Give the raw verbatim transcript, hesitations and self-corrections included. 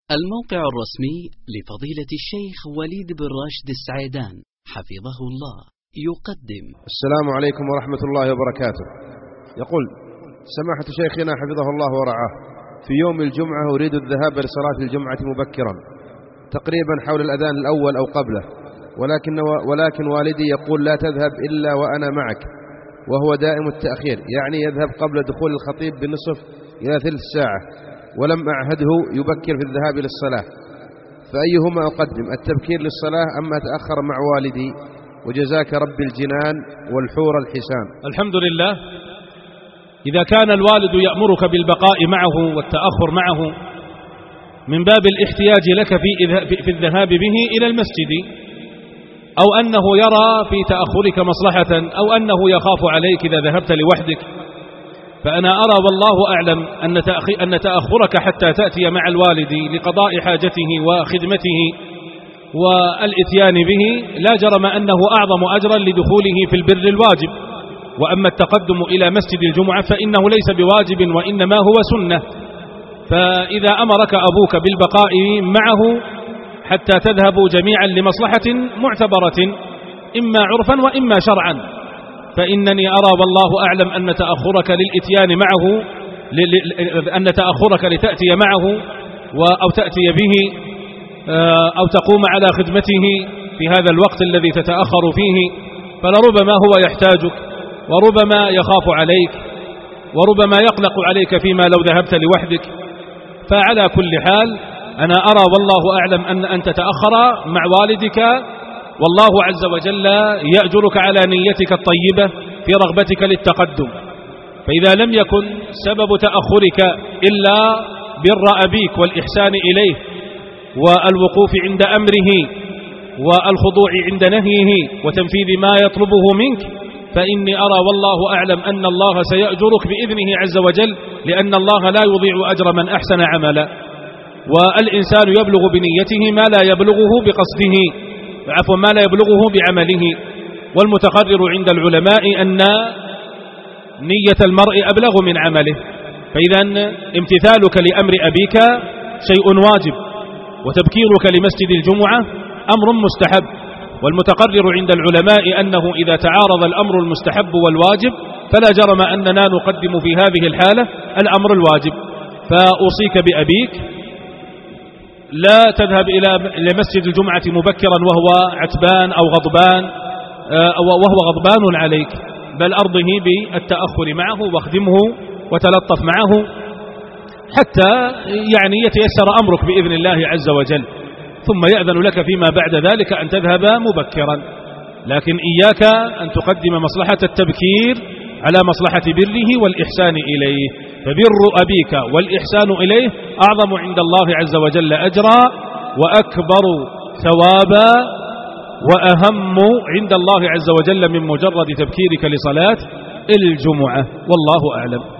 الموقع الرسمي لفضيلة الشيخ وليد بن راشد السعيدان حفظه الله يقدم. السلام عليكم ورحمة الله وبركاته. يقول سماحة شيخنا حفظه الله ورعاه: في يوم الجمعة أريد الذهاب لصلاة الجمعة مبكرا تقريبا حول الأذان الأول أو قبله، ولكن, ولكن والدي يقول لا تذهب إلا وأنا معك، وهو دائم التأخير، يعني يذهب قبل دخول الخطيب بنصف إلى ثلث ساعة، ولم أعهده يبكر في الذهاب للصلاة، فأيهما أقدم، التبكير للصلاة أم أتأخر مع والدي؟ وجزاك رب الجنان والحور الحسان. الحمد لله. إذا كان الوالد يأمرك بالبقاء معه والتأخر معه من باب الاحتياج لك في في الذهاب به إلى المسجد، أو أنه يرى في تأخرك مصلحة، أو أنه يخاف عليك إذا ذهبت لوحدك، فأنا أرى والله أعلم أن تأخرك حتى تأتي مع الوالد لقضاء حاجته وخدمته والإتيان به لا جرم أنه أعظم أجرا لدخوله في البر الواجب. وأما التقدم إلى مسجد الجمعة فإنه ليس بواجب وإنما هو سنة، فإذا أمرك أبوك بالبقاء معه حتى تذهبوا جميعا لمصلحة معتبرة إما عرفا وإما شرعا، فإنني أرى والله أعلم أن تأخرك للإتيان معه أن تأخرك لتأتي معه أو تأتي به أو تقوم على خدمته في هذا الوقت الذي تتأخر فيه، فلربما هو يحتاجك وربما يخاف عليك وربما يقلق عليك فيما لو ذهبت لوحدك. فعلى كل حال أنا أرى والله أعلم أن أن تتأخر مع والدك، والله عز وجل يأجرك على نيتك الطيبة في رغبتك للتقدم. فإذا لم يكن سبب تأخرك إلا بر أبيك والإحسان إليه والوقوف عند أمره والخضوع عند نهيه وتنفيذ ما يطلبه منك، فإني أرى والله أعلم أن الله سيأجرك بإذنه عز وجل، لأن الله لا يضيع أجر من أحسن عملا، والإنسان يبلغ بنيته ما لا يبلغه بقصده، عفوا ما لا يبلغه بعمله. والمتقرر عند العلماء أن نية المرء أبلغ من عمله، فإذا امتثالك لأمر أبيك شيء واجب، وتبكيرك لمسجد الجمعة أمر مستحب. والمتقرر عند العلماء أنه إذا تعارض الأمر المستحب والواجب فلا جرم أننا نقدم في هذه الحالة الأمر الواجب. فأوصيك بأبيك لا تذهب إلى لمسجد الجمعة مبكرا وهو عتبان أو غضبان وهو غضبان عليك، بل أرضه بالتأخر معه واخدمه وتلطف معه حتى يعني يتيسر أمرك بإذن الله عز وجل، ثم يأذن لك فيما بعد ذلك أن تذهب مبكرا. لكن إياك أن تقدم مصلحة التبكير على مصلحة بره والإحسان إليه، فبر أبيك والإحسان إليه أعظم عند الله عز وجل أجرا وأكبر ثوابا وأهم عند الله عز وجل من مجرد تبكيرك لصلاة الجمعة، والله أعلم.